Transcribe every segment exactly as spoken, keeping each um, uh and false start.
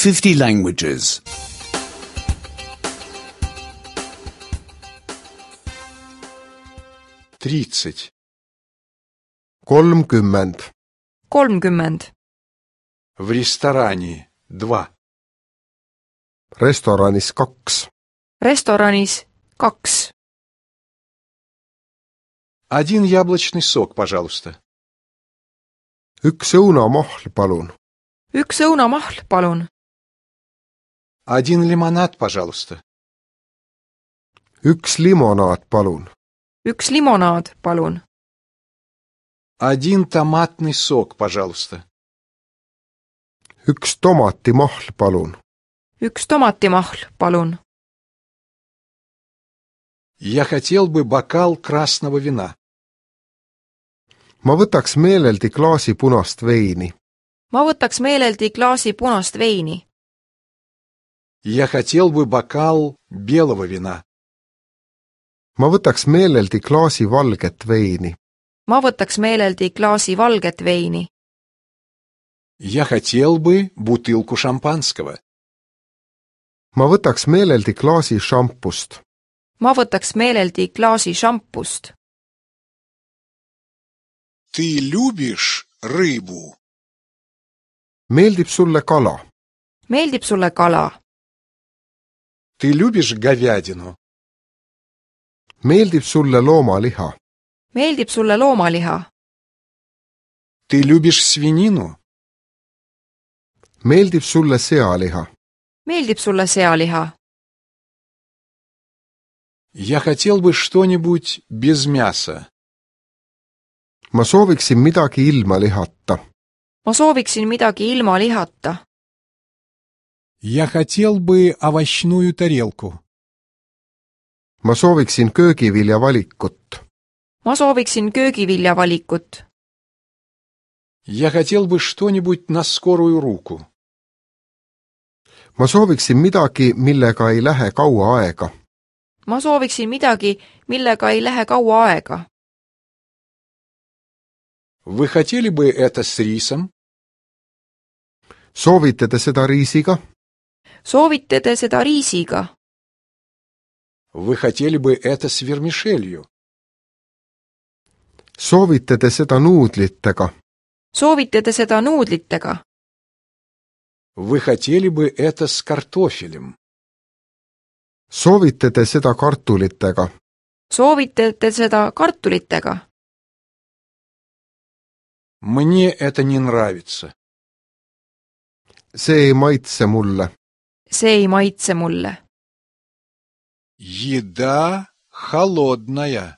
fifty languages. тридцать. kolmkümmend, kolmkümmend, В ресторане два. restoranis kaks, restoranis kaks, Один яблочный сок, пожалуйста. üks õunamahl, palun. üks õunamahl, palun. Один лимонад, пожалуйста. üks limonaad, palun. üks limonaad, palun. Один томатный сок, пожалуйста. üks tomatimahl, palun. üks tomatimahl, palun. Я хотел бы бокал красного вина. ma võtaks meeleldi klaasi punast veini. ma võtaks meeleldi klaasi punast veini. Я хотел бы бокал белого вина. ma võtaks meeleldi klaasi valget veini. ma võtaks meeleldi klaasi valget veini. Я хотел бы бутылку шампанского. ma võtaks meeleldi klaasi šampust. ma võtaks meeleldi klaasi šampust. Ты любишь рыбу? meeldib sulle kala? meeldib sulle kala? Ты любишь говядину? meeldib sulle loomaliha? meeldib sulle loomaliha? Ты любишь свинину? meeldib sulle sealiha? meeldib sulle sealiha? Я хотел бы что-нибудь без мяса. ma sooviksin midagi ilma lihata. ma sooviksin midagi ilma lihata. Я хотел бы овощную тарелку. ma sooviksin köögiviljavalikut. ma sooviksin köögiviljavalikut. Я хотел бы что-нибудь на скорую руку. ma sooviksin midagi, millega ei lähe kaua aega. ma sooviksin midagi, millega ei lähe kaua aega. Вы хотели бы это с рисом? soovite te seda riisiga? soovite te seda riisiga? Вы хотели бы это с вермишелью? soovite te seda nuudlitega? soovite te seda nuudlitega? Вы хотели бы это с картофелем? soovite te seda kartulitega? soovite te seda kartulitega? Мне это не нравится. see ei maitse mulle. see ei maitse mulle. Еда холодная.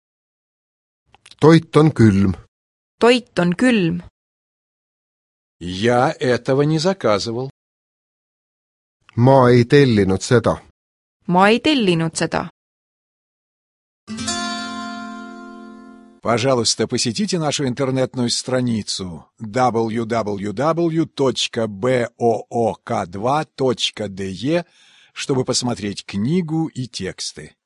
toit on külm. toit on külm. Я этого не заказывал. ma ei tellinud seda. ma ei tellinud seda. Пожалуйста, посетите нашу интернетную страницу дабл ю дабл ю дабл ю точка боок два точка де, чтобы посмотреть книгу и тексты.